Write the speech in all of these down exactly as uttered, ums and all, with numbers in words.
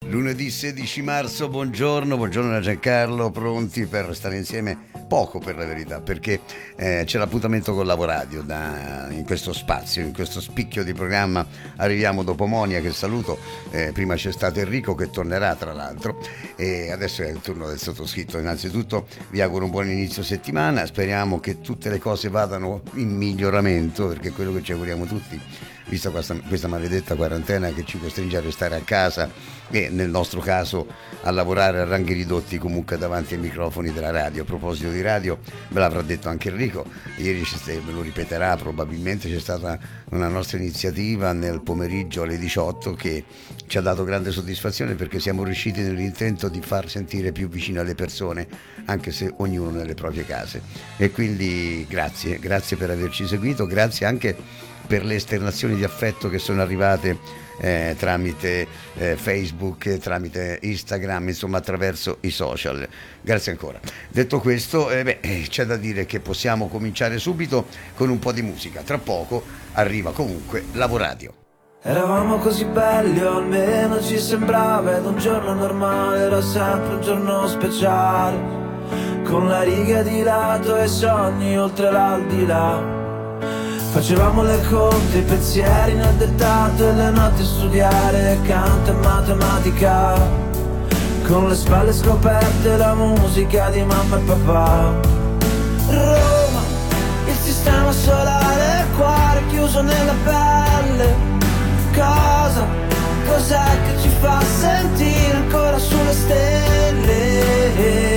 Lunedì sedici marzo, buongiorno, buongiorno da Giancarlo, pronti per stare insieme? Poco per la verità, perché eh, c'è l'appuntamento con Lavoradio da, in questo spazio, in questo spicchio di programma. Arriviamo dopo Monia, che saluto, eh, prima c'è stato Enrico che tornerà tra l'altro, e adesso è il turno del sottoscritto. Innanzitutto vi auguro un buon inizio settimana, speriamo che tutte le cose vadano in miglioramento, perché è quello che ci auguriamo tutti, vista questa, questa maledetta quarantena che ci costringe a restare a casa e nel nostro caso a lavorare a ranghi ridotti comunque davanti ai microfoni della radio. A proposito di radio, ve l'avrà detto anche Enrico, ieri ve lo ripeterà probabilmente, c'è stata una nostra iniziativa nel pomeriggio alle diciotto che ci ha dato grande soddisfazione, perché siamo riusciti nell'intento di far sentire più vicine le persone, anche se ognuno nelle proprie case. E quindi grazie, grazie per averci seguito, grazie anche per le esternazioni di affetto che sono arrivate eh, tramite eh, Facebook, tramite Instagram, insomma attraverso i social. Grazie ancora. Detto questo, eh, beh, c'è da dire che possiamo cominciare subito con un po' di musica. Tra poco arriva comunque Lavoradio. Eravamo così belli, o almeno ci sembrava, ed un giorno normale era sempre un giorno speciale, con la riga di lato e sogni oltre l'aldilà. Facevamo le conte, i pensieri nel dettato e le notti a studiare canto e matematica, con le spalle scoperte la musica di mamma e papà. Roma, il sistema solare, il cuore chiuso nella pelle. Cosa, cos'è che ci fa sentire ancora sulle stelle?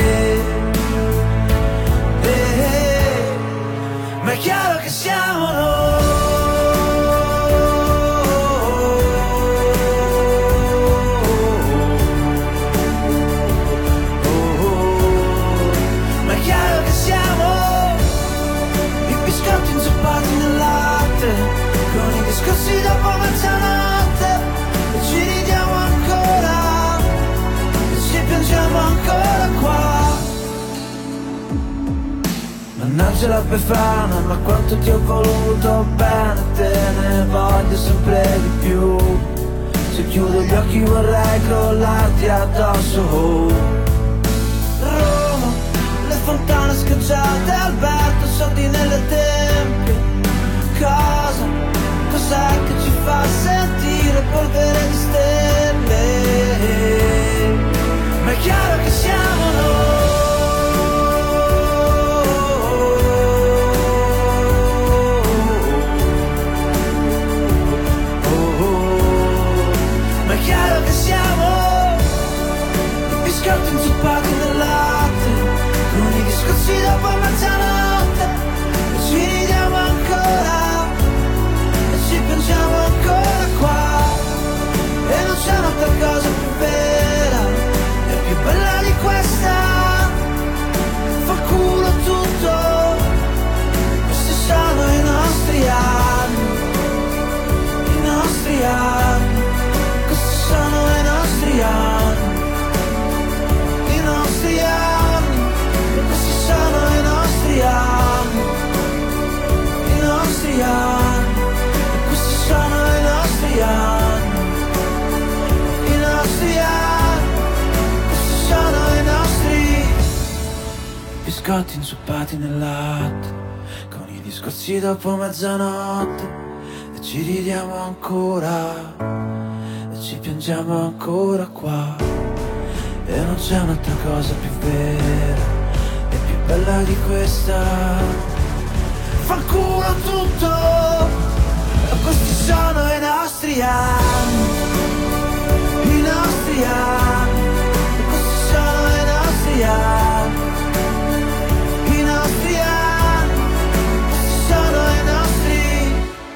Eh, ma è chiaro che siamo noi. Ma è chiaro che siamo i biscotti inzuppati nel latte, con i discorsi dopo mezzanotte, e ci ridiamo ancora, e ci piangiamo ancora qua. Mannaggia la Befana, ma quanto ti ho voluto bene, te ne voglio sempre di più. Se chiudo gli occhi vorrei crollarti addosso. Roma, le fontane scacciate, Alberto, soldi nelle tempie. Cosa, cos'è che ci fa sentire polvere di stelle? Ma è chiaro che siamo noi. Biscotti inzuppati nel latte, con i discorsi dopo mezzanotte, e ci ridiamo ancora, e ci piangiamo ancora qua. E non c'è un'altra cosa più vera e più bella di questa. Fa culo tutto, questi sono i nostri anni, i nostri anni, questi sono i nostri anni. I nostri anni, questi sono i nostri anni, i nostri anni, questi sono i nostri anni, i nostri anni, questi sono i nostri biscotti inzuppati nel latte, con i discorsi dopo mezzanotte, e ci ridiamo ancora, e ci piangiamo ancora qua. E non c'è un'altra cosa più vera e più bella di questa. Fanculo tutto, questi sono i nostri anni, i nostri anni, questi sono i nostri anni, i nostri anni, questi sono i nostri.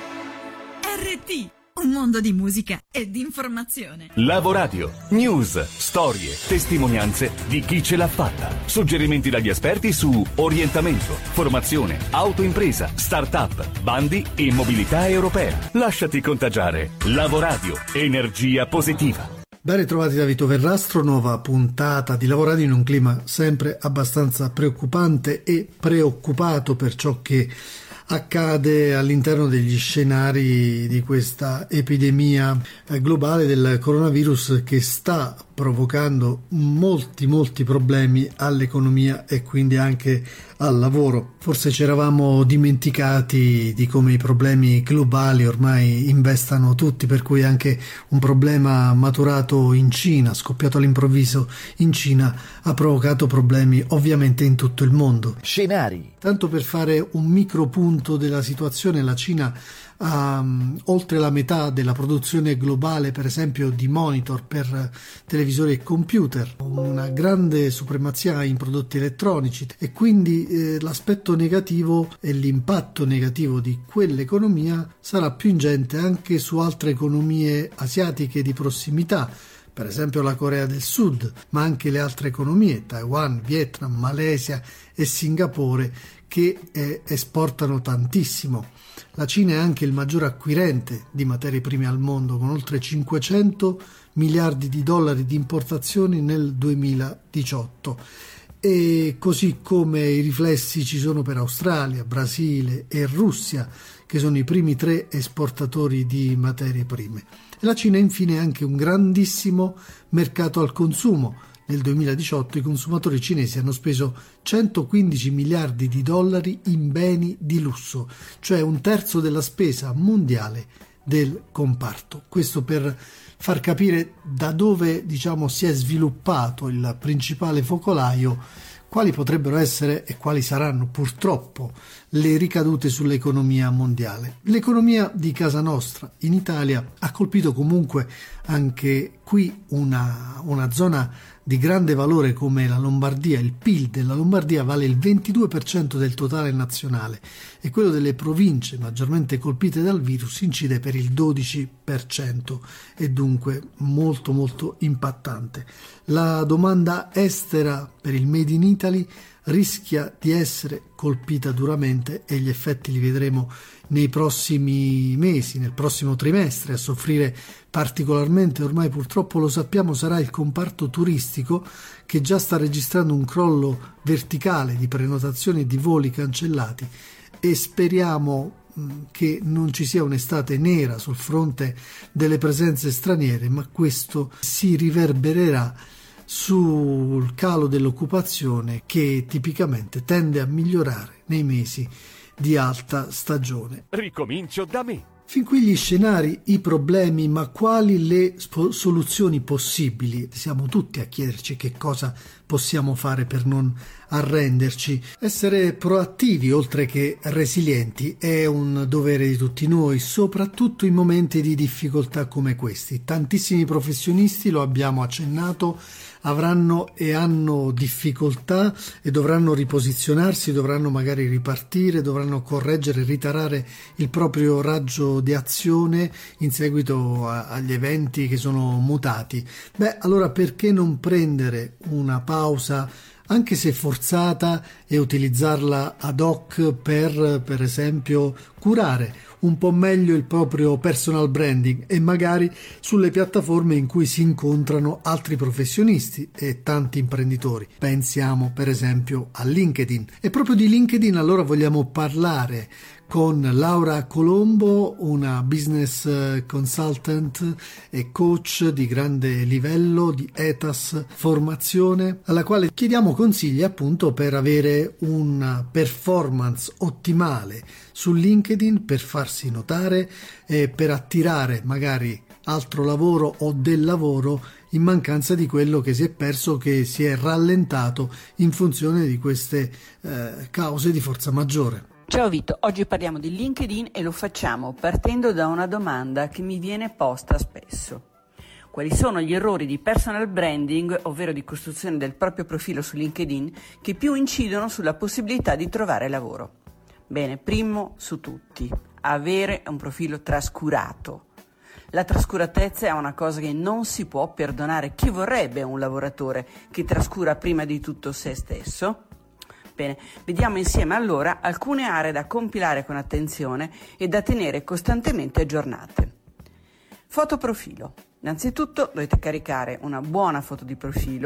R T, un mondo di musica e di informazione. Lavoradio, news, storie, testimonianze di chi ce l'ha fatta. Suggerimenti dagli esperti su orientamento, formazione, autoimpresa, start-up, bandi e mobilità europea. Lasciati contagiare. Lavoradio, energia positiva. Ben ritrovati da Vito Verrastro, nuova puntata di Lavoradio in un clima sempre abbastanza preoccupante e preoccupato per ciò che accade all'interno degli scenari di questa epidemia globale del coronavirus che sta provocando molti molti problemi all'economia e quindi anche al lavoro. Forse ci eravamo dimenticati di come i problemi globali ormai investano tutti, per cui anche un problema maturato in Cina, scoppiato all'improvviso in Cina, ha provocato problemi ovviamente in tutto il mondo. Scenari. Tanto per fare un micropunto della situazione, la Cina ha um, oltre la metà della produzione globale, per esempio, di monitor per televisori e computer, una grande supremazia in prodotti elettronici, e quindi eh, l'aspetto negativo e l'impatto negativo di quell'economia sarà più ingente anche su altre economie asiatiche di prossimità, per esempio la Corea del Sud, ma anche le altre economie, Taiwan, Vietnam, Malesia e Singapore, che eh, esportano tantissimo. La Cina è anche il maggior acquirente di materie prime al mondo, con oltre cinquecento miliardi di dollari di importazioni nel duemiladiciotto. E così come i riflessi ci sono per Australia, Brasile e Russia, che sono i primi tre esportatori di materie prime. La Cina infine è anche un grandissimo mercato al consumo. Nel duemiladiciotto i consumatori cinesi hanno speso centoquindici miliardi di dollari in beni di lusso, cioè un terzo della spesa mondiale del comparto. Questo per far capire da dove, diciamo, si è sviluppato il principale focolaio, quali potrebbero essere e quali saranno purtroppo le ricadute sull'economia mondiale. L'economia di casa nostra in Italia ha colpito comunque anche qui una, una zona di grande valore come la Lombardia. Il P I L della Lombardia vale il ventidue per cento del totale nazionale e quello delle province maggiormente colpite dal virus incide per il dodici per cento e dunque molto molto impattante. La domanda estera per il Made in Italy rischia di essere colpita duramente e gli effetti li vedremo nei prossimi mesi, nel prossimo trimestre. A soffrire particolarmente, ormai purtroppo lo sappiamo, sarà il comparto turistico, che già sta registrando un crollo verticale di prenotazioni e di voli cancellati, e speriamo che non ci sia un'estate nera sul fronte delle presenze straniere, ma questo si riverbererà sul calo dell'occupazione, che tipicamente tende a migliorare nei mesi di alta stagione. Ricomincio da me. Fin qui gli scenari, i problemi, ma quali le sp- soluzioni possibili? Siamo tutti a chiederci che cosa possiamo fare per non arrenderci. Essere proattivi oltre che resilienti è un dovere di tutti noi, soprattutto in momenti di difficoltà come questi. Tantissimi professionisti, lo abbiamo accennato, avranno e hanno difficoltà e dovranno riposizionarsi, dovranno magari ripartire, dovranno correggere, ritarare il proprio raggio di azione in seguito a, agli eventi che sono mutati. Beh, allora perché non prendere una pausa, anche se forzata, e utilizzarla ad hoc per, per esempio, curare un po' meglio il proprio personal branding e magari sulle piattaforme in cui si incontrano altri professionisti e tanti imprenditori. Pensiamo per esempio a LinkedIn. E proprio di LinkedIn allora vogliamo parlare con Laura Colombo, una business consultant e coach di grande livello di E T A S Formazione, alla quale chiediamo consigli appunto per avere una performance ottimale su LinkedIn, per farsi notare e per attirare magari altro lavoro o del lavoro in mancanza di quello che si è perso, che si è rallentato in funzione di queste eh, cause di forza maggiore. Ciao Vito, oggi parliamo di LinkedIn e lo facciamo partendo da una domanda che mi viene posta spesso. Quali sono gli errori di personal branding, ovvero di costruzione del proprio profilo su LinkedIn, che più incidono sulla possibilità di trovare lavoro? Bene, primo su tutti, avere un profilo trascurato. La trascuratezza è una cosa che non si può perdonare. Chi vorrebbe un lavoratore che trascura prima di tutto se stesso? Bene, vediamo insieme allora alcune aree da compilare con attenzione e da tenere costantemente aggiornate. Foto profilo. Innanzitutto dovete caricare una buona foto di profilo,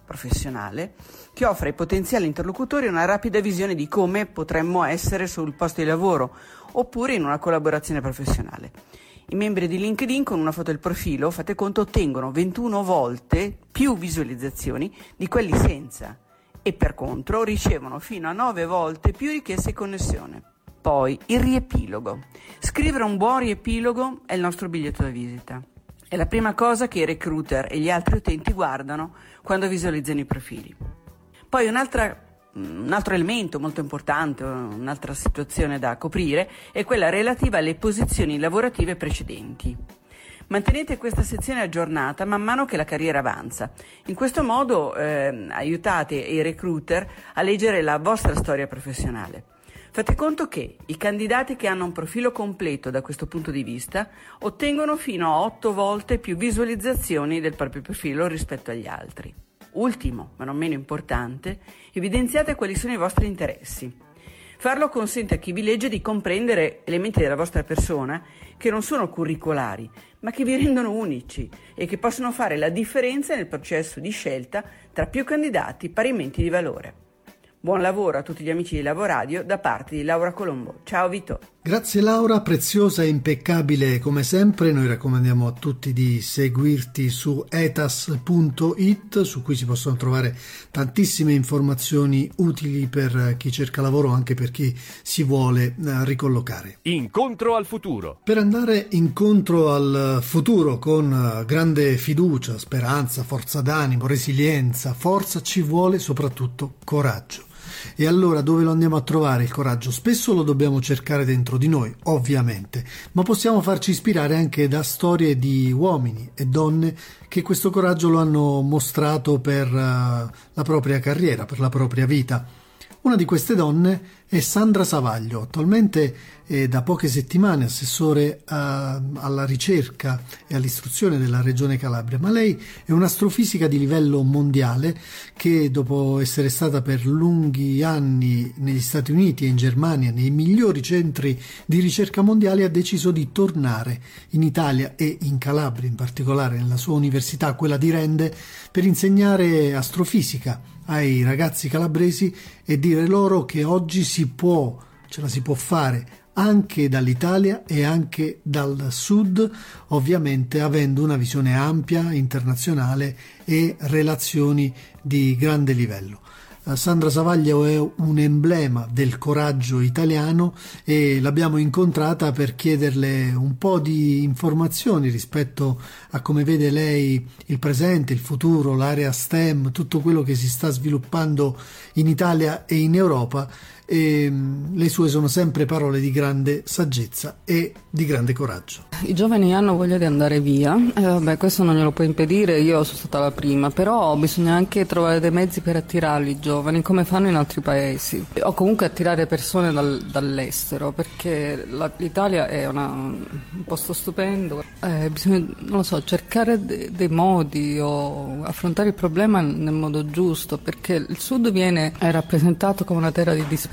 professionale che offre ai potenziali interlocutori una rapida visione di come potremmo essere sul posto di lavoro oppure in una collaborazione professionale. I membri di LinkedIn con una foto del profilo, fate conto, ottengono ventuno volte più visualizzazioni di quelli senza e per contro ricevono fino a nove volte più richieste di connessione. Poi il riepilogo. Scrivere un buon riepilogo è il nostro biglietto da visita. È la prima cosa che i recruiter e gli altri utenti guardano quando visualizzano i profili. Poi un'altra Un altro elemento molto importante, un'altra situazione da coprire, è quella relativa alle posizioni lavorative precedenti. Mantenete questa sezione aggiornata man mano che la carriera avanza. In questo modo eh, aiutate i recruiter a leggere la vostra storia professionale. Fate conto che i candidati che hanno un profilo completo da questo punto di vista ottengono fino a otto volte più visualizzazioni del proprio profilo rispetto agli altri. Ultimo, ma non meno importante, evidenziate quali sono i vostri interessi. Farlo consente a chi vi legge di comprendere elementi della vostra persona che non sono curricolari, ma che vi rendono unici e che possono fare la differenza nel processo di scelta tra più candidati parimenti di valore. Buon lavoro a tutti gli amici di Lavoradio da parte di Laura Colombo. Ciao Vito. Grazie Laura, preziosa e impeccabile come sempre. Noi raccomandiamo a tutti di seguirti su etas punto it, su cui si possono trovare tantissime informazioni utili per chi cerca lavoro, anche per chi si vuole ricollocare. Incontro al futuro. Per andare incontro al futuro con grande fiducia, speranza, forza d'animo, resilienza, forza, ci vuole soprattutto coraggio. E allora dove lo andiamo a trovare il coraggio? Spesso lo dobbiamo cercare dentro di noi, ovviamente, ma possiamo farci ispirare anche da storie di uomini e donne che questo coraggio lo hanno mostrato per uh, la propria carriera, per la propria vita. Una di queste donne è Sandra Savaglio, attualmente è da poche settimane assessore a, alla ricerca e all'istruzione della Regione Calabria, ma lei è un'astrofisica di livello mondiale che, dopo essere stata per lunghi anni negli Stati Uniti e in Germania, nei migliori centri di ricerca mondiali, ha deciso di tornare in Italia e in Calabria, in particolare nella sua università, quella di Rende, per insegnare astrofisica ai ragazzi calabresi e dire loro che oggi si può, ce la si può fare anche dall'Italia e anche dal sud, ovviamente avendo una visione ampia, internazionale e relazioni di grande livello. Sandra Savaglio è un emblema del coraggio italiano e l'abbiamo incontrata per chiederle un po' di informazioni rispetto a come vede lei il presente, il futuro, l'area STEM, tutto quello che si sta sviluppando in Italia e in Europa. E le sue sono sempre parole di grande saggezza e di grande coraggio. I giovani hanno voglia di andare via, eh, vabbè, questo non glielo può impedire, io sono stata la prima, però bisogna anche trovare dei mezzi per attirarli i giovani, come fanno in altri paesi, o comunque attirare persone dal, dall'estero, perché la, l'Italia è una, un posto stupendo, eh, bisogna, non lo so, cercare de, dei modi o affrontare il problema nel modo giusto, perché il sud viene è rappresentato come una terra di disperazione,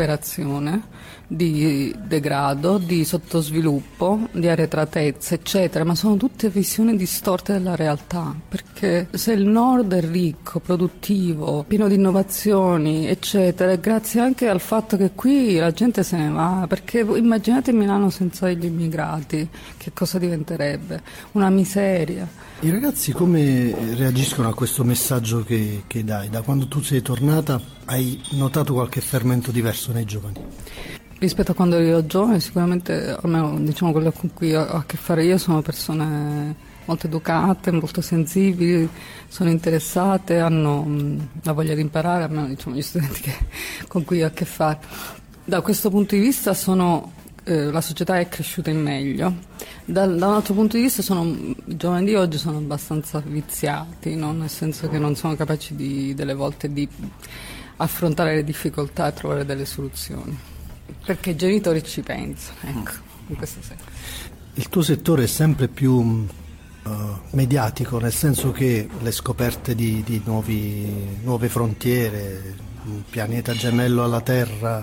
di degrado, di sottosviluppo, di arretratezza, eccetera, ma sono tutte visioni distorte della realtà, perché se il nord è ricco, produttivo, pieno di innovazioni, eccetera, è grazie anche al fatto che qui la gente se ne va, perché immaginate Milano senza gli immigrati, che cosa diventerebbe? Una miseria. I ragazzi come reagiscono a questo messaggio che, che dai? Da quando tu sei tornata hai notato qualche fermento diverso nei giovani? Rispetto a quando ero giovane, sicuramente, almeno diciamo quello con cui ho a che fare io, sono persone molto educate, molto sensibili, sono interessate, hanno mh, la voglia di imparare, almeno diciamo gli studenti che, con cui ho a che fare. Da questo punto di vista sono, eh, la società è cresciuta in meglio. Da, da un altro punto di vista sono, i giovani di oggi sono abbastanza viziati, no? Nel senso che non sono capaci di, delle volte di affrontare le difficoltà e trovare delle soluzioni, perché i genitori ci pensano, ecco, in questo senso. Il tuo settore è sempre più uh, mediatico, nel senso che le scoperte di, di nuovi, nuove frontiere, un pianeta gemello alla Terra,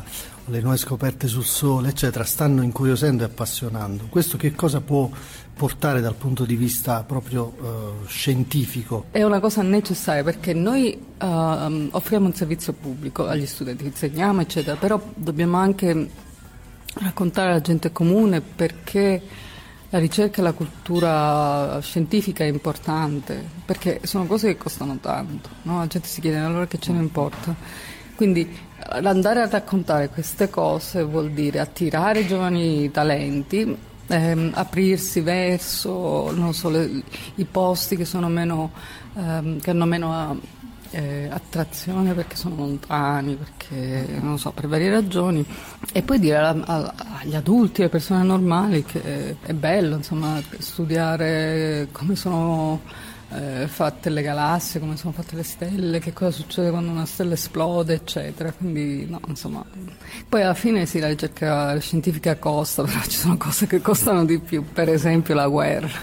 le nuove scoperte sul Sole, eccetera, stanno incuriosendo e appassionando. Questo che cosa può portare dal punto di vista proprio uh, scientifico? È una cosa necessaria, perché noi uh, offriamo un servizio pubblico agli studenti, insegniamo, eccetera, però dobbiamo anche raccontare alla gente comune perché la ricerca e la cultura scientifica è importante, perché sono cose che costano tanto, no? La gente si chiede allora che ce ne importa. Quindi andare a raccontare queste cose vuol dire attirare giovani talenti, ehm, aprirsi verso, non so, le, i posti che sono meno, ehm, che hanno meno eh, attrazione perché sono lontani, perché non so, per varie ragioni, e poi dire a, a, agli adulti, alle persone normali, che è bello, insomma, studiare come sono eh, fatte le galassie, come sono fatte le stelle, che cosa succede quando una stella esplode, eccetera. Quindi no, insomma, poi alla fine sì, la ricerca scientifica costa, però ci sono cose che costano di più, per esempio la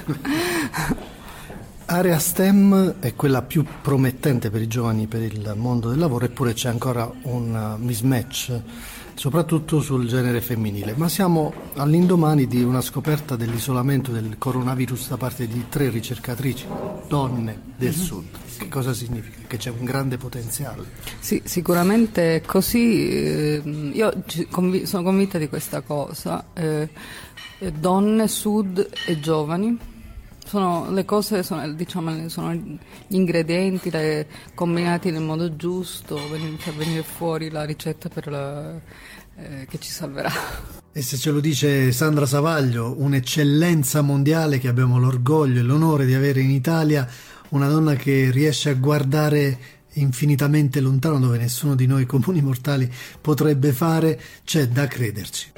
guerra. Area STEM è quella più promettente per i giovani, per il mondo del lavoro, eppure c'è ancora un mismatch, soprattutto sul genere femminile. Ma siamo all'indomani di una scoperta dell'isolamento del coronavirus da parte di tre ricercatrici, donne del mm-hmm. Sud. Che cosa significa? Che c'è un grande potenziale. Sì, sicuramente è così. Io sono convinta di questa cosa. Eh, donne, Sud e giovani. Sono le cose, sono, diciamo, sono gli ingredienti le, combinati nel modo giusto per venire fuori la ricetta per la, eh, che ci salverà. E se ce lo dice Sandra Savaglio, un'eccellenza mondiale che abbiamo l'orgoglio e l'onore di avere in Italia, una donna che riesce a guardare infinitamente lontano dove nessuno di noi comuni mortali potrebbe fare, c'è da crederci.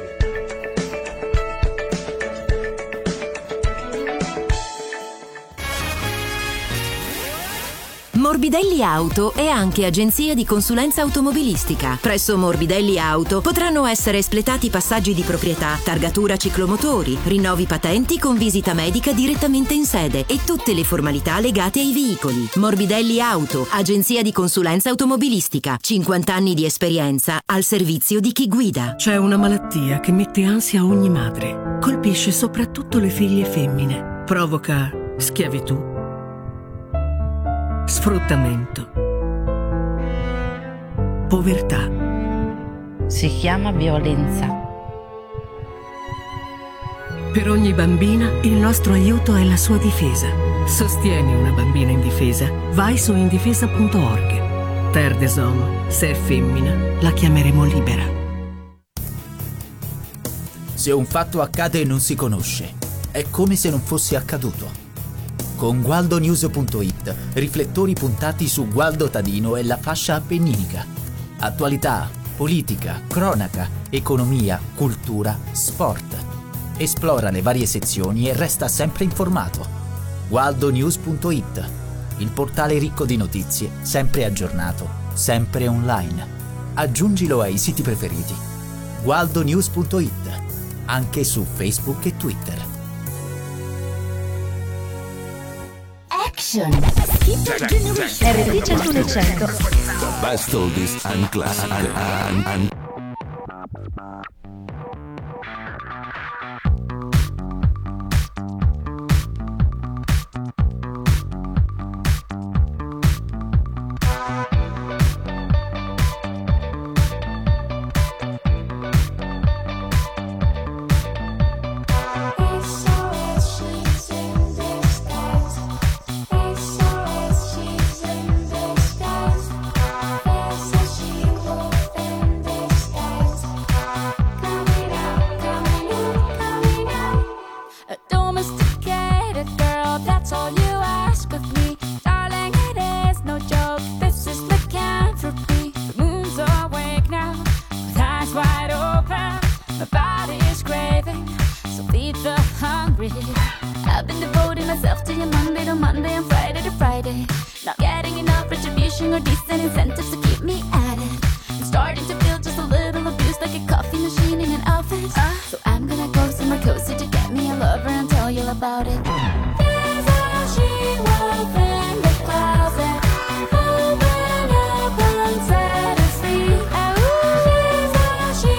Morbidelli Auto è anche agenzia di consulenza automobilistica. Presso Morbidelli Auto potranno essere espletati passaggi di proprietà, targatura ciclomotori, rinnovi patenti con visita medica direttamente in sede e tutte le formalità legate ai veicoli. Morbidelli Auto, agenzia di consulenza automobilistica. cinquanta anni di esperienza al servizio di chi guida. C'è una malattia che mette ansia a ogni madre. Colpisce soprattutto le figlie femmine. Provoca schiavitù, sfruttamento, povertà. Si chiama violenza. Per ogni bambina il nostro aiuto è la sua difesa. Sostieni una bambina indifesa. Vai su indifesa punto org. Terdesom, se è femmina, la chiameremo libera. Se un fatto accade e non si conosce, è come se non fosse accaduto. Con gualdo news punto it, riflettori puntati su Gualdo Tadino e la fascia appenninica. Attualità, politica, cronaca, economia, cultura, sport. Esplora le varie sezioni e resta sempre informato. gualdo news punto it, il portale ricco di notizie, sempre aggiornato, sempre online. Aggiungilo ai siti preferiti. gualdo news punto it, anche su Facebook e Twitter. R T centuno e cento. The best oldies and classic and, and. I've been devoting myself to you Monday to Monday and Friday to Friday. Not getting enough retribution or decent incentives to keep me at it. I'm starting to feel just a little abused, like a coffee machine in an office. uh, So I'm gonna go somewhere cozy to get me a lover and tell you about it. There's a she-wolf in the closet, open up and set us free. There's a she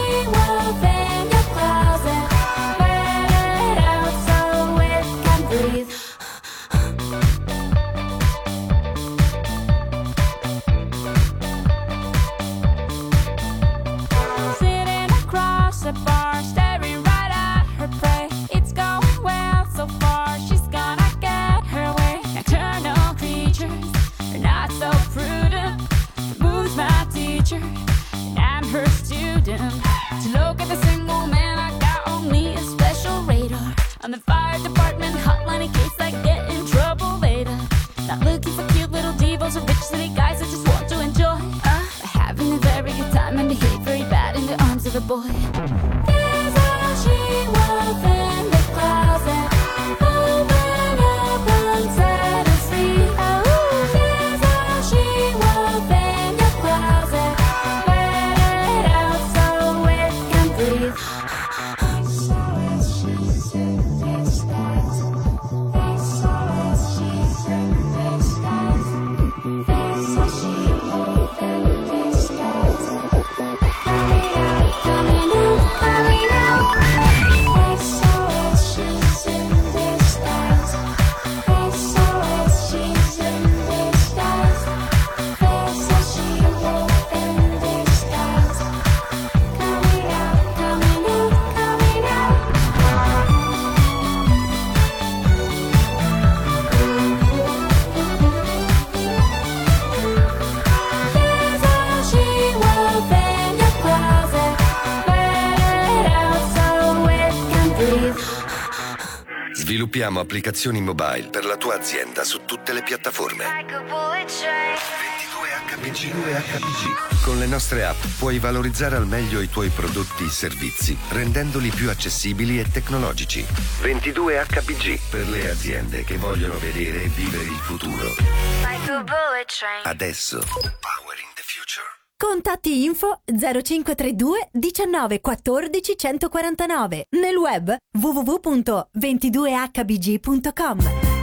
cute little divas or rich city guys that just want to enjoy uh, having a very good time and behave very bad in the arms of a boy. There's a she-wolf in the closet, open up inside and see. Oh, there's a she-wolf in your closet, let it out so it can breathe. Sviluppiamo applicazioni mobile per la tua azienda su tutte le piattaforme. ventidue acca pi gi. Con le nostre app puoi valorizzare al meglio i tuoi prodotti e servizi, rendendoli più accessibili e tecnologici. ventidue acca pi gi per le aziende che vogliono vedere e vivere il futuro. Adesso. Powering the future. Contatti info zero cinque tre due diciannove quattordici centoquarantanove. Nel web w w w punto ventidue acca b g punto com.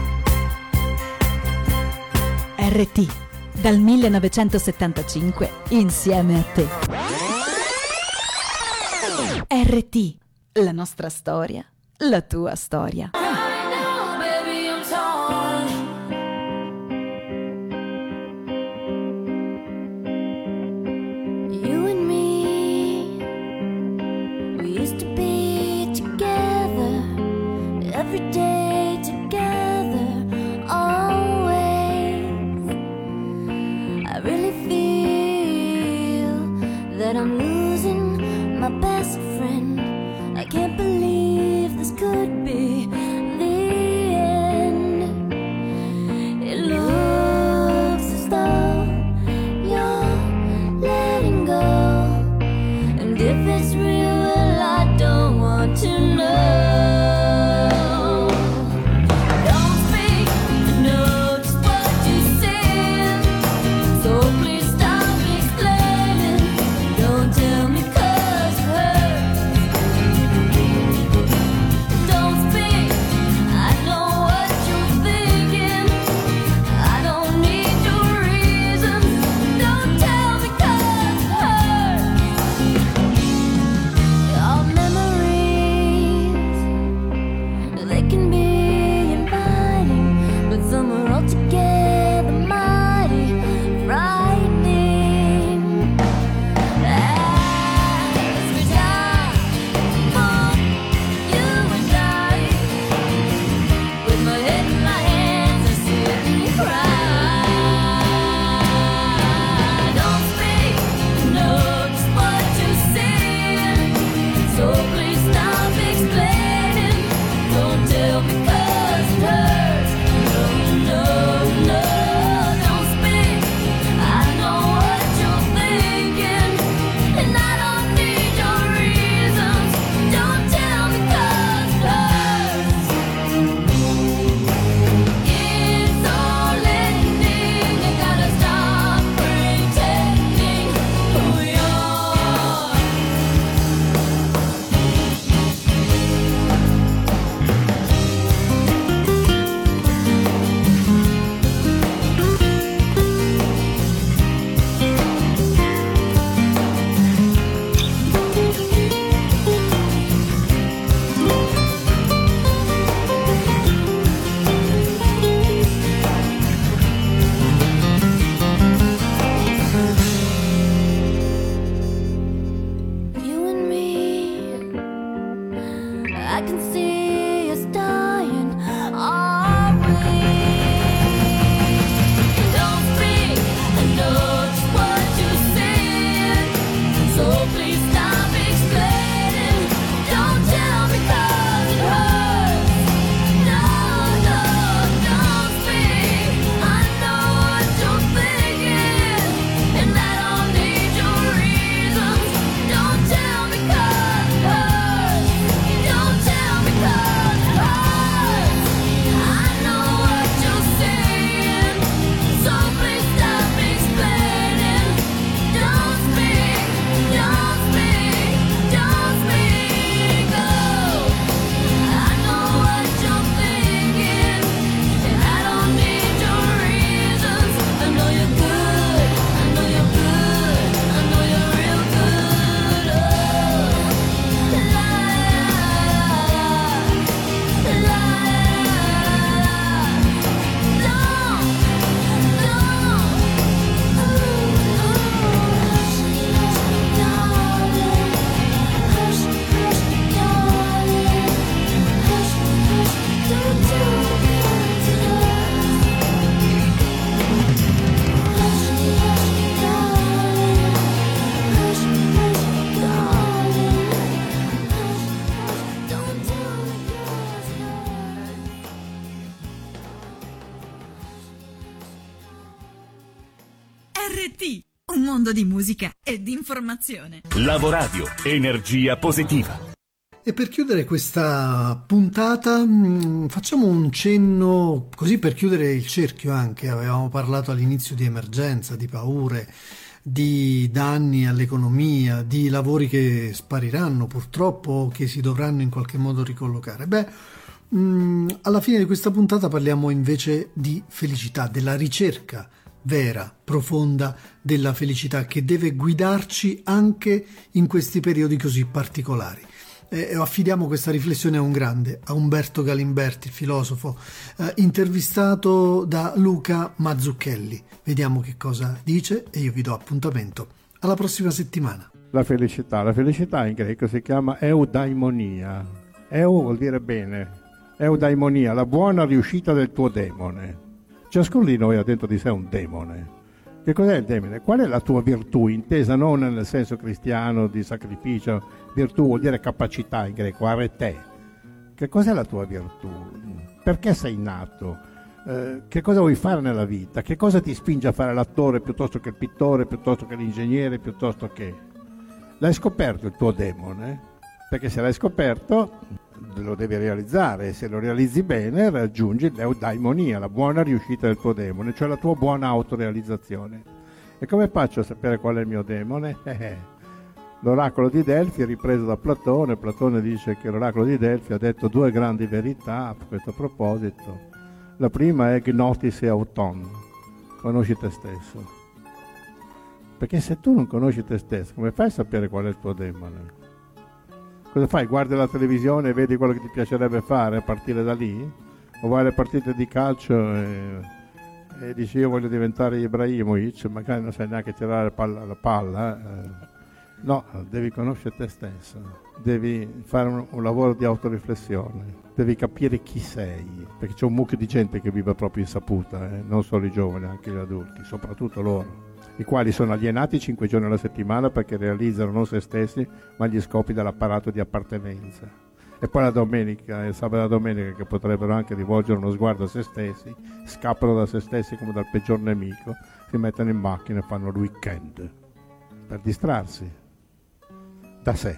R T dal millenovecentosettantacinque insieme a te. R T, la nostra storia, la tua storia. Every day together, always. I really feel that I'm losing my best friend. I can't believe this could be the end. It looks as though you're letting go, and if it's real, well, I don't want to know. Don't R T, un mondo di musica e di informazione. Lavoradio, energia positiva. E per chiudere questa puntata mh, facciamo un cenno, così per chiudere il cerchio anche. Avevamo parlato all'inizio di emergenza, di paure, di danni all'economia, di lavori che spariranno purtroppo, che si dovranno in qualche modo ricollocare. Beh, mh, alla fine di questa puntata parliamo invece di felicità, della ricerca vera, profonda della felicità che deve guidarci anche in questi periodi così particolari. E affidiamo questa riflessione a un grande, a Umberto Galimberti, il filosofo, eh, intervistato da Luca Mazzucchelli. Vediamo che cosa dice e io vi do appuntamento alla prossima settimana. La felicità, la felicità in greco si chiama eudaimonia. Eu vuol dire bene, eudaimonia, la buona riuscita del tuo demone. Ciascuno di noi ha dentro di sé un demone. Che cos'è il demone? Qual è la tua virtù, intesa non nel senso cristiano di sacrificio? Virtù vuol dire capacità in greco, arete. Che cos'è la tua virtù? Perché sei nato? Eh, che cosa vuoi fare nella vita? Che cosa ti spinge a fare l'attore piuttosto che il pittore, piuttosto che l'ingegnere, piuttosto che... L'hai scoperto il tuo demone? Perché se l'hai scoperto lo devi realizzare, e se lo realizzi bene raggiungi l'eudaimonia, la buona riuscita del tuo demone, cioè la tua buona autorealizzazione. E come faccio a sapere qual è il mio demone? Eh, l'oracolo di Delfi è ripreso da Platone. Platone dice che l'oracolo di Delfi ha detto due grandi verità a questo proposito. La prima è gnotis auton, conosci te stesso. Perché se tu non conosci te stesso, come fai a sapere qual è il tuo demone? Cosa fai? Guardi la televisione e vedi quello che ti piacerebbe fare a partire da lì? O vai alle partite di calcio e, e dici io voglio diventare Ibrahimovic, magari non sai neanche tirare la palla, la palla eh. No, devi conoscere te stesso, devi fare un, un lavoro di autoriflessione, devi capire chi sei, perché c'è un mucchio di gente che vive proprio insaputa, eh? Non solo i giovani, anche gli adulti, soprattutto loro, i quali sono alienati cinque giorni alla settimana perché realizzano non se stessi ma gli scopi dell'apparato di appartenenza, e poi la domenica e il sabato e la domenica, che potrebbero anche rivolgere uno sguardo a se stessi, scappano da se stessi come dal peggior nemico, si mettono in macchina e fanno il weekend per distrarsi da sé.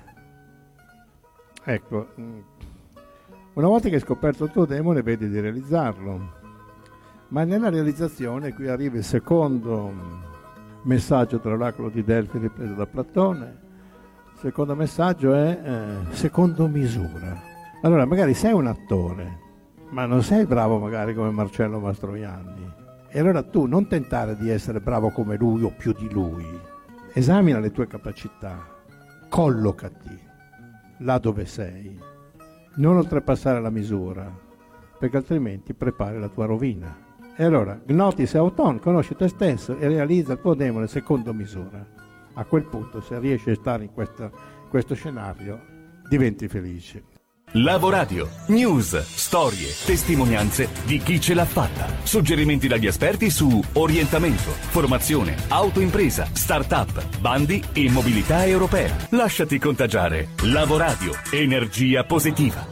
Ecco, una volta che hai scoperto il tuo demone vedi di realizzarlo, ma nella realizzazione qui arriva il secondo messaggio dell'oracolo di Delfi ripreso da Platone. Il secondo messaggio è eh, secondo misura. Allora magari sei un attore ma non sei bravo magari come Marcello Mastroianni, e allora tu non tentare di essere bravo come lui o più di lui, esamina le tue capacità, collocati là dove sei, non oltrepassare la misura, perché altrimenti prepari la tua rovina. E allora, gnotis auton, conosci te stesso e realizza il tuo demone secondo misura. A quel punto, se riesci a stare in questo, questo scenario, diventi felice. Lavoradio, news, storie, testimonianze di chi ce l'ha fatta. Suggerimenti dagli esperti su orientamento, formazione, autoimpresa, start-up, bandi e mobilità europea. Lasciati contagiare. Lavoradio, energia positiva.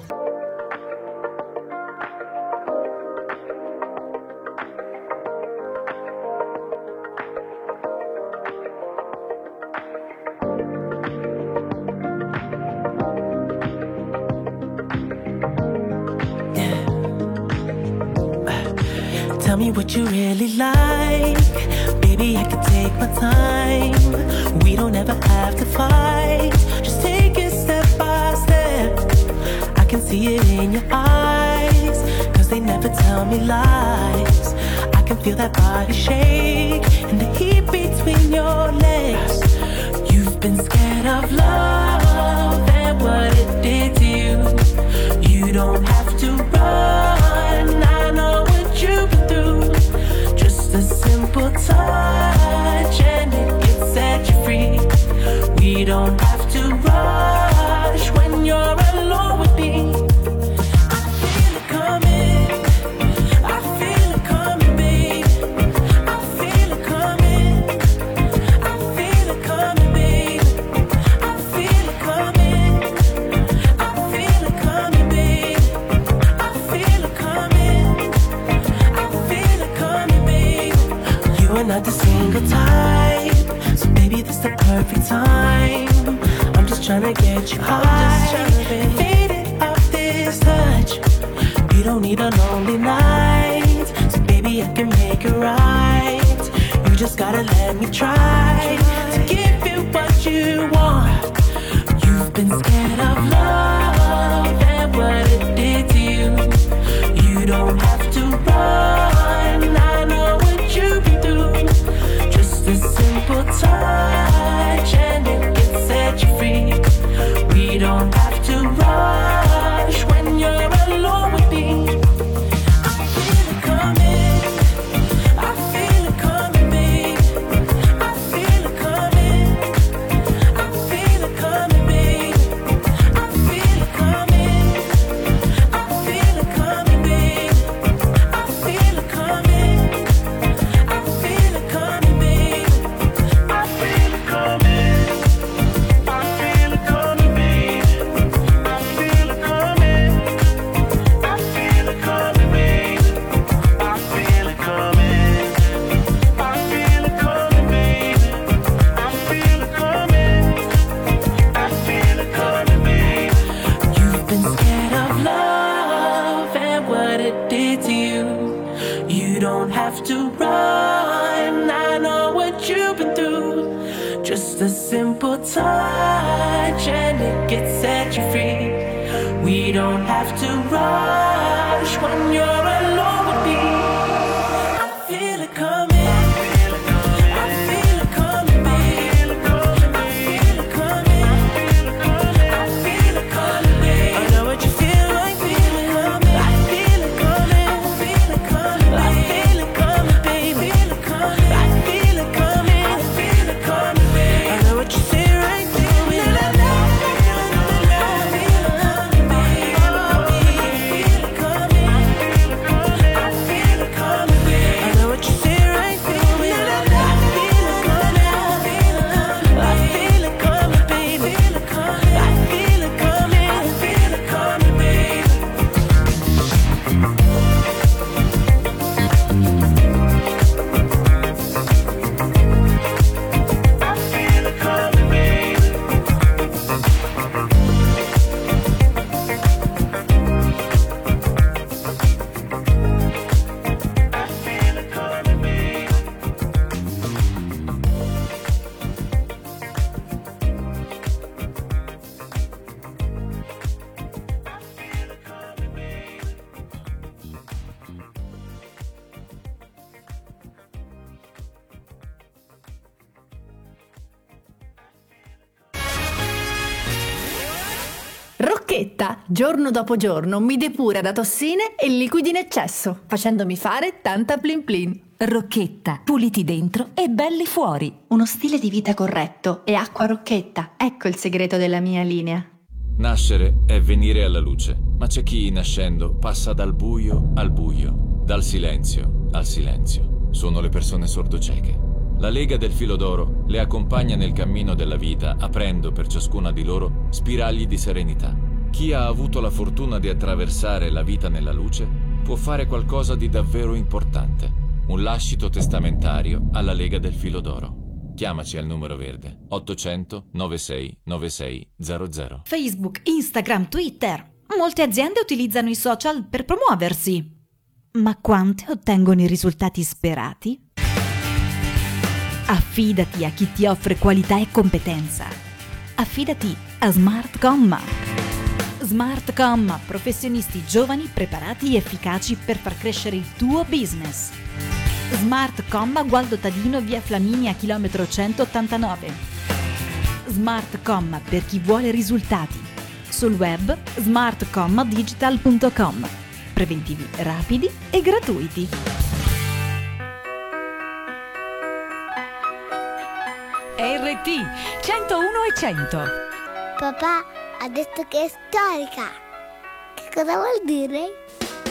Tell me what you really like. Baby, I can take my time. We don't ever have to fight. Just take it step by step. I can see it in your eyes, cause they never tell me lies. I can feel that body shake and the heat between your legs. You've been scared of love and what it did to you. You don't have to run, I know what you've been through. Just a simple touch and it can set you free. We don't have to rush when you're alone with me. I feel it coming, I feel it coming, babe. I feel it coming, I feel it coming, babe. I feel it coming, I feel it coming, babe. I feel it coming, I feel it coming, babe. You and I not a single time. So baby, this the perfect time. I'm just trying to get you high, faded off this touch. You don't need a lonely night, so baby, I can make it right. You just gotta let me try to give you what you want. You've been scared of love and what it did to you. You don't have to run, I know what you've been through. Just a simple touch and it can set you free. We don't have to rush when you're alone with me. I feel it coming, I feel it coming, babe. I feel it coming, I feel it coming, babe. I feel it coming, I feel it coming, babe. I feel it coming, I feel it coming, babe. I feel it coming, I feel it coming, babe. I feel it coming, I feel it coming, babe. I feel it coming, I feel it coming, babe. I feel it coming, I feel it coming, babe. You've been scared of love and what it did to you. You don't have to run, I know what you've been through. Just a simple touch and it gets set you free. We don't have to rush when you're alone with me. I feel it coming, I feel it coming, babe. I feel it coming, I feel it coming, babe. I know what you feel, I feel it coming. I feel it coming, I feel it coming, I feel it coming, babe. I feel it coming, I feel it coming, babe. I know what you feel, I feel it. Rocchetta, giorno dopo giorno, mi depura da tossine e liquidi in eccesso, facendomi fare tanta plin plin. Rocchetta, puliti dentro e belli fuori. Uno stile di vita corretto e acqua Rocchetta. Ecco il segreto della mia linea. Nascere è venire alla luce, ma c'è chi nascendo passa dal buio al buio, dal silenzio al silenzio. Sono le persone sordocieche. La Lega del Filo d'Oro le accompagna nel cammino della vita, aprendo per ciascuna di loro spiragli di serenità. Chi ha avuto la fortuna di attraversare la vita nella luce può fare qualcosa di davvero importante. Un lascito testamentario alla Lega del Filo d'Oro. Chiamaci al numero verde ottocento novantasei novantasei zero zero. Facebook, Instagram, Twitter. Molte aziende utilizzano i social per promuoversi. Ma quante ottengono i risultati sperati? Affidati a chi ti offre qualità e competenza. Affidati a Smart Comma. Smart Comma, professionisti giovani, preparati e efficaci per far crescere il tuo business. Smart Comma, Gualdo Tadino, via Flaminia, chilometro centottantanove. Smart Comma per chi vuole risultati. Sul web smart comma digital punto com. Preventivi rapidi e gratuiti. R T centouno e cento. Papà ha detto che è storica. Che cosa vuol dire?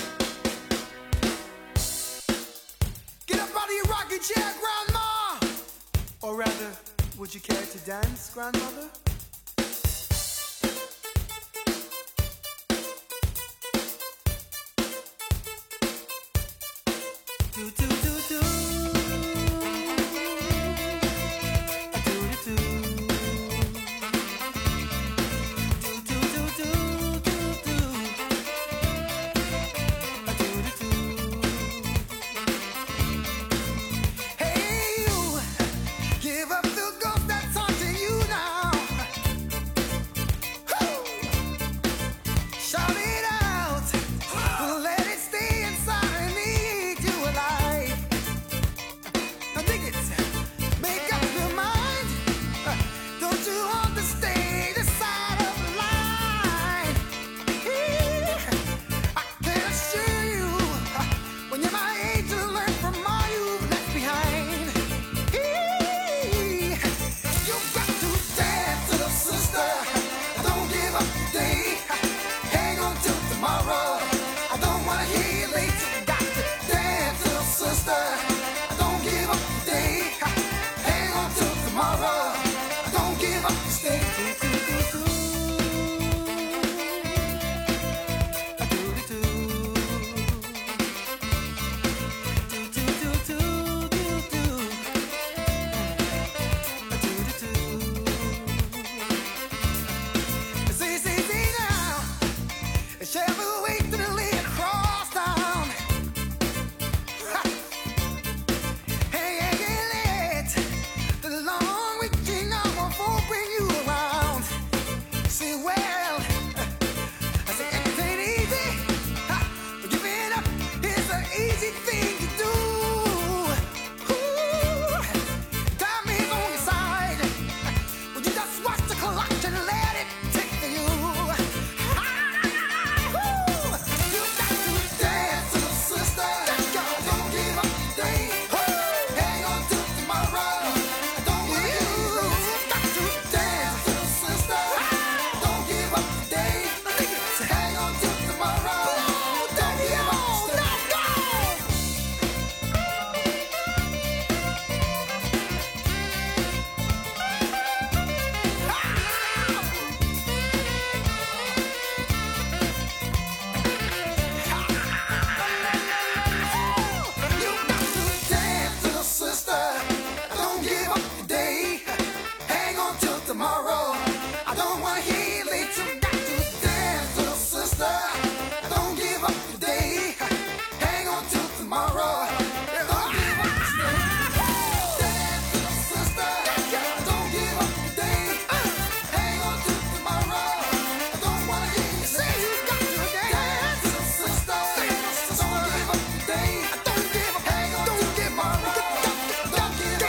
Get up out of your rocking chair, Grandma! Or rather, would you care to dance, Grandmother? Do, do, do, do.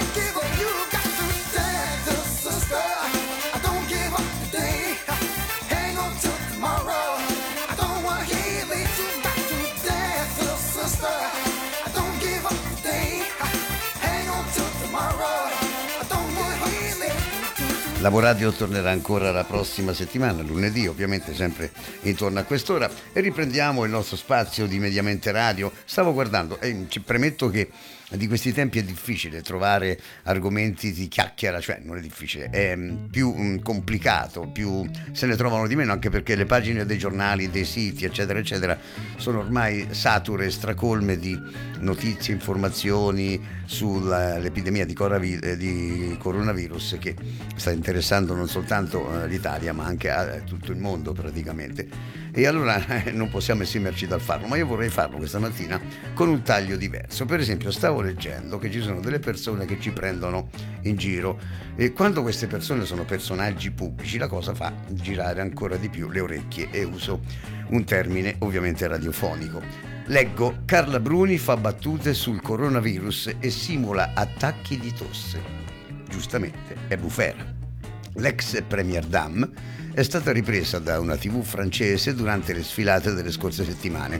Lavoradio tornerà ancora la prossima settimana, lunedì, ovviamente sempre intorno a quest'ora, e riprendiamo il nostro spazio di Mediamente Radio. Stavo guardando e ci premetto che di questi tempi è difficile trovare argomenti di chiacchiera, cioè non è difficile, è più mh, complicato, più se ne trovano di meno, anche perché le pagine dei giornali, dei siti, eccetera, eccetera, sono ormai sature, stracolme di notizie, informazioni sull'epidemia di, coravi- di coronavirus che sta interessando non soltanto l'Italia, ma anche a tutto il mondo praticamente. E allora eh, non possiamo esimerci dal farlo, ma io vorrei farlo questa mattina con un taglio diverso. Per esempio, stavo leggendo che ci sono delle persone che ci prendono in giro e quando queste persone sono personaggi pubblici la cosa fa girare ancora di più le orecchie, e uso un termine ovviamente radiofonico. Leggo: Carla Bruni fa battute sul coronavirus e simula attacchi di tosse. Giustamente, è bufera. L'ex Premier Dame è stata ripresa da una tivù francese durante le sfilate delle scorse settimane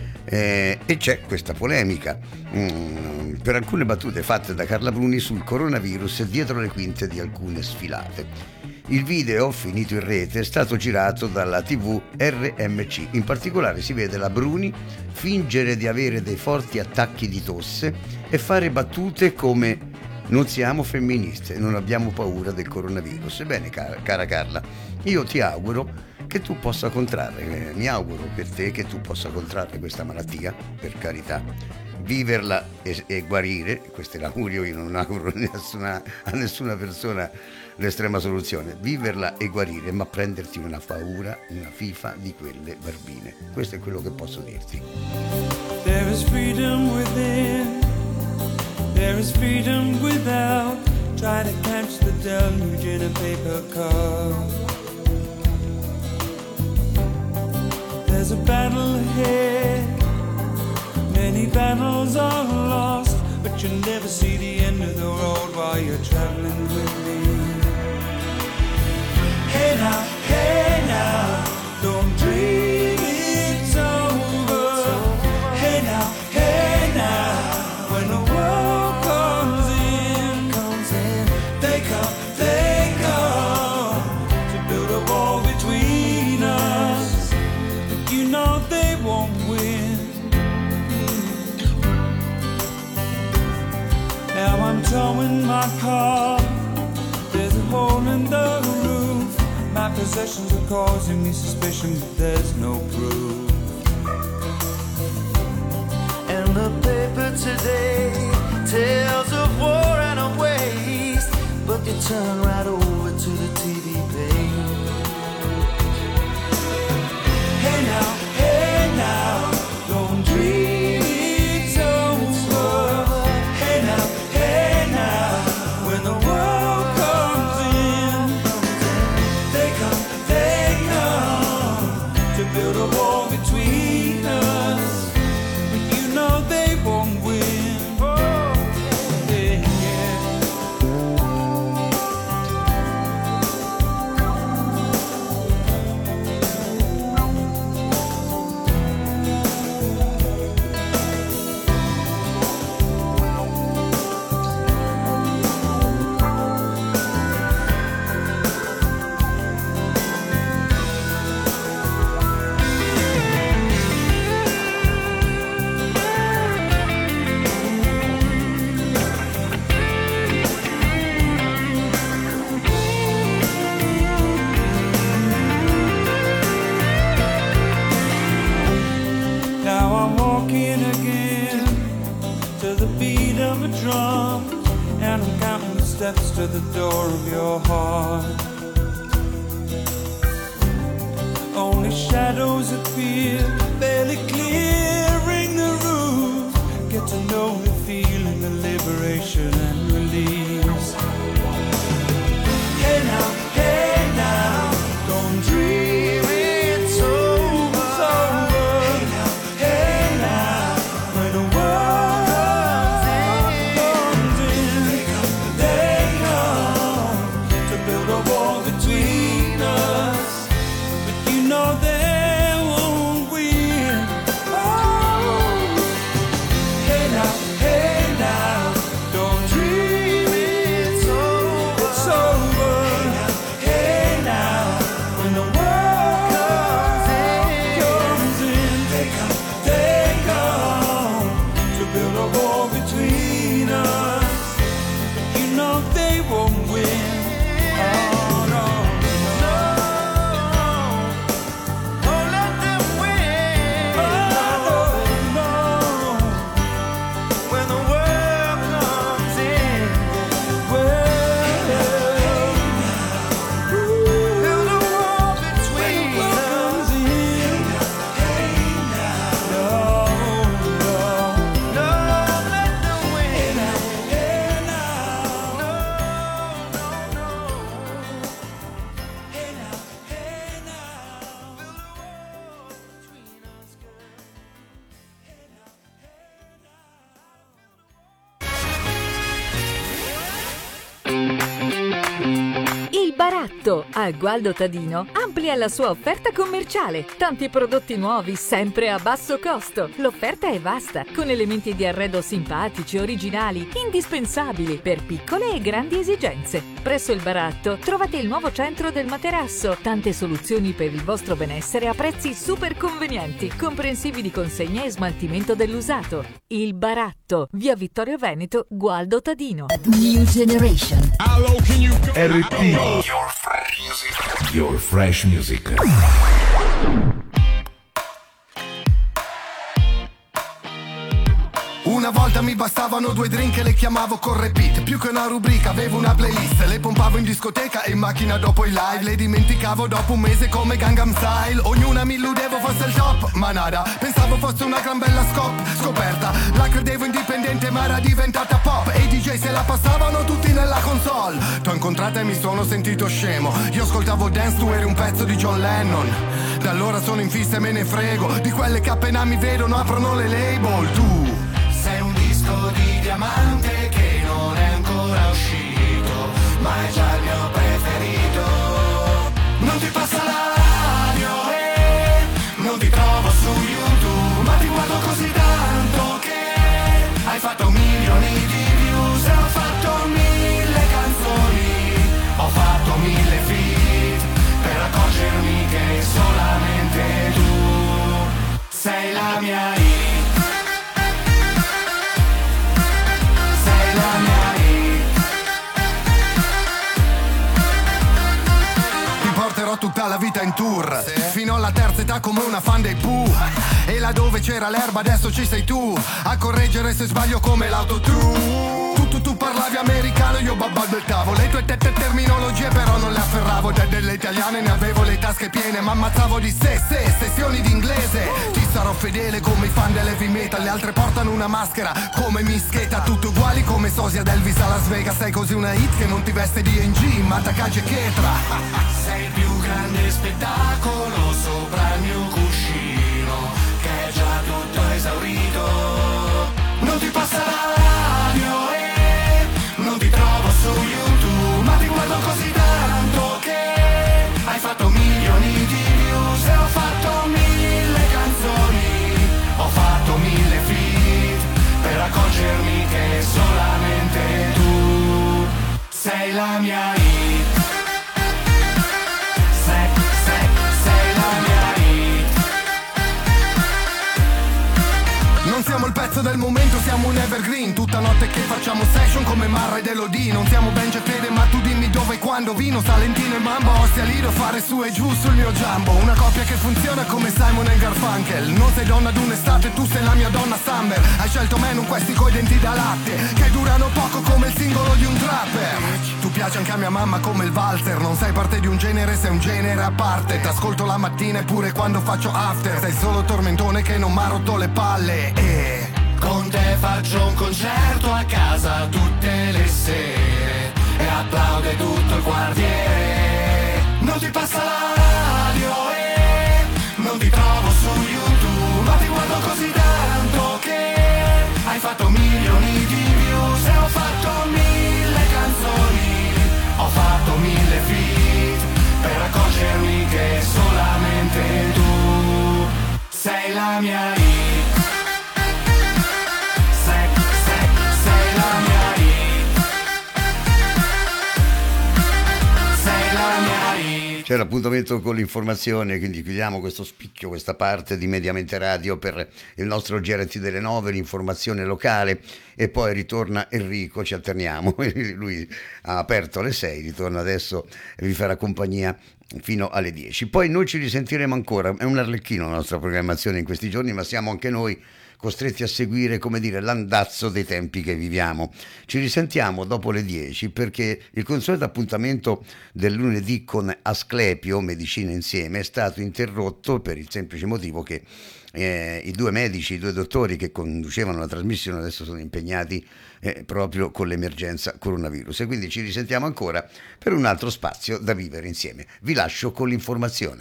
eh, e c'è questa polemica mm, per alcune battute fatte da Carla Bruni sul coronavirus dietro le quinte di alcune sfilate. Il video, finito in rete, è stato girato dalla tivù R M C. In particolare si vede la Bruni fingere di avere dei forti attacchi di tosse e fare battute come: non siamo femministe, non abbiamo paura del coronavirus. Ebbene, cara, cara Carla, io ti auguro che tu possa contrarre, eh, mi auguro per te che tu possa contrarre questa malattia, per carità, viverla e, e guarire. Questo è l'augurio, io non auguro nessuna, a nessuna persona l'estrema soluzione, viverla e guarire, ma prenderti una paura, una fifa di quelle barbine. Questo è quello che posso dirti. There is freedom within. There is freedom without. Try to catch the deluge in a paper cup. There's a battle ahead. Many battles are lost, but you never see the end of the road while you're traveling with me. Hey now, hey now, don't dream it's over. Hey now, hey now, when the world towing my car, there's a hole in the roof. My possessions are causing me suspicion, but there's no proof. And the paper today tells of war and of waste, but you turn right over to the T V page. Hey now, hey now, don't dream it's over. Hey now, hey now, when the world comes in, they come, they come to build a wall between us, but you know they won't win. Oh, yeah, yeah. Now I'm walking again to the beat of a drum, and I'm counting the steps to the door of your heart. Only shadows appear, barely clearing the roof. Get to know the feeling of liberation and release. Hey now, hey now, don't dream it's over. Hey now, hey now, when the world comes in, they won't win. Oh no, no, don't let them win. Oh no, no, when the world comes in, well, build a wall between us. No, no, no, let them win. Il Baratto a Gualdo Tadino amplia la sua offerta commerciale. Tanti prodotti nuovi, sempre a basso costo. L'offerta è vasta, con elementi di arredo simpatici, originali, indispensabili per piccole e grandi esigenze. Presso il Baratto trovate il nuovo centro del materasso. Tante soluzioni per il vostro benessere a prezzi super convenienti, comprensivi di consegna e smaltimento dell'usato. Il Baratto, via Vittorio Veneto, Gualdo Tadino. New Generation. R T Your fresh music. Your fresh music. Una volta mi bastavano due drink e le chiamavo con repeat. Più che una rubrica avevo una playlist. Le pompavo in discoteca e in macchina dopo i live. Le dimenticavo dopo un mese come Gangnam Style. Ognuna mi illudevo fosse il top, ma nada. Pensavo fosse una gran bella scop, scoperta. La credevo indipendente ma era diventata pop. E i D J se la passavano tutti nella console. T'ho incontrata e mi sono sentito scemo. Io ascoltavo Dance, tu eri un pezzo di John Lennon. Da allora sono in fissa e me ne frego di quelle che appena mi vedono aprono le label. Tu sei un disco di diamante che non è ancora uscito, ma è già il mio preferito. Non ti passa la radio e non ti trovo su YouTube, ma ti guardo così tanto che hai fatto milioni di views e ho fatto mille canzoni, ho fatto mille feat per accorgermi che solamente tu sei la mia hit. Tutta la vita in tour, sì, fino alla terza età come una fan dei Pooh. E là dove c'era l'erba adesso ci sei tu a correggere se sbaglio come l'autotune. Tu, tu, tu parlavi americano, io babbalbettavo le tue tette terminologie però non le afferravo. Da delle italiane ne avevo le tasche piene, ma ammazzavo di sé, se, sessioni di inglese. Ti sarò fedele come i fan dell'heavy metal, le altre portano una maschera come Mischeta. Tutti uguali come Sosia d'Elvis a Las Vegas. Sei così una hit che non ti veste di N G, ma Takagi e Ketra. Sei il più grande spettacolo sopra il mio cuscino, che è già tutto esaurito. Non ti passa la radio e non ti trovo su YouTube, ma ti guardo così tanto che hai fatto milioni di views e ho fatto mille canzoni, ho fatto mille feat per accorgermi che solamente tu sei la mia hit. Non siamo il pezzo del momento, siamo un evergreen. Tutta notte che facciamo session come Marra ed Elodie. Non siamo Benji e Fede ma tu dimmi dove e quando. Vino, Salentino e Mambo, Ostia Lido, fare su e giù sul mio Jumbo. Una coppia che funziona come Simon e Garfunkel. Non sei donna d'un'estate, tu sei la mia donna Summer. Hai scelto me non questi coi denti da latte che durano poco come il singolo di un trapper. Tu piaci anche a mia mamma come il valzer. Non sei parte di un genere, sei un genere a parte. T'ascolto la mattina e pure quando faccio after. Sei solo tormentone che non m'ha rotto le palle. E con te faccio un concerto a casa tutte le sere e applaude tutto il quartiere. Non ti passa la radio e non ti trovo su YouTube, ma ti guardo così tanto che hai fatto milioni di views e ho fatto mille canzoni, ho fatto mille feat per accorgermi che solamente tu sei la mia hit. C'è l'appuntamento con l'informazione, quindi chiudiamo questo spicchio, questa parte di Mediamente Radio per il nostro G R T delle nove, l'informazione locale, e poi ritorna Enrico, ci alterniamo, lui ha aperto alle sei, ritorna adesso e vi farà compagnia fino alle dieci. Poi noi ci risentiremo ancora, è un arlecchino la nostra programmazione in questi giorni, ma siamo anche noi costretti a seguire, come dire, l'andazzo dei tempi che viviamo. Ci risentiamo dopo le dieci perché il consueto appuntamento del lunedì con Asclepio, Medicina Insieme, è stato interrotto per il semplice motivo che eh, i due medici, i due dottori che conducevano la trasmissione adesso sono impegnati eh, proprio con l'emergenza coronavirus, e quindi ci risentiamo ancora per un altro spazio da vivere insieme. Vi lascio con l'informazione.